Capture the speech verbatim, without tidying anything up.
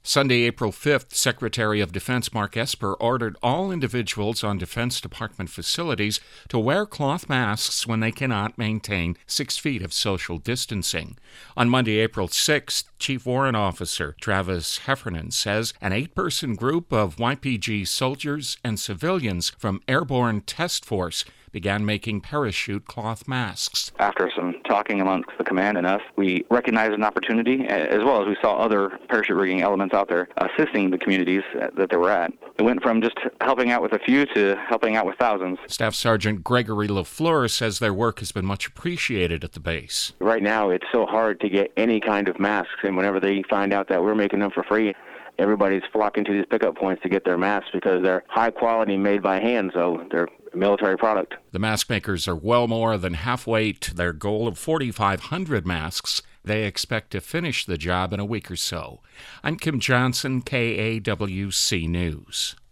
Sunday, April fifth, Secretary of Defense Mark Esper ordered all individuals on Defense Department facilities to wear cloth masks when they cannot maintain six feet of social distancing. On Monday, April sixth, Chief Warrant Officer Travis Heffernan says an eight-person group of Y P G soldiers and civilians from Airborne Task Force began making parachute cloth masks. After some talking amongst the command and us, we recognized an opportunity, as well as we saw other parachute rigging elements out there assisting the communities that they were at. It went from just helping out with a few to helping out with thousands. Staff Sergeant Gregory LaFleur says their work has been much appreciated at the base. Right now, it's so hard to get any kind of masks, and whenever they find out that we're making them for free, everybody's flocking to these pickup points to get their masks because they're high quality, made by hand, so they're a military product. The mask makers are well more than halfway to their goal of forty-five hundred masks. They expect to finish the job in a week or so. I'm Kim Johnson, K A W C News.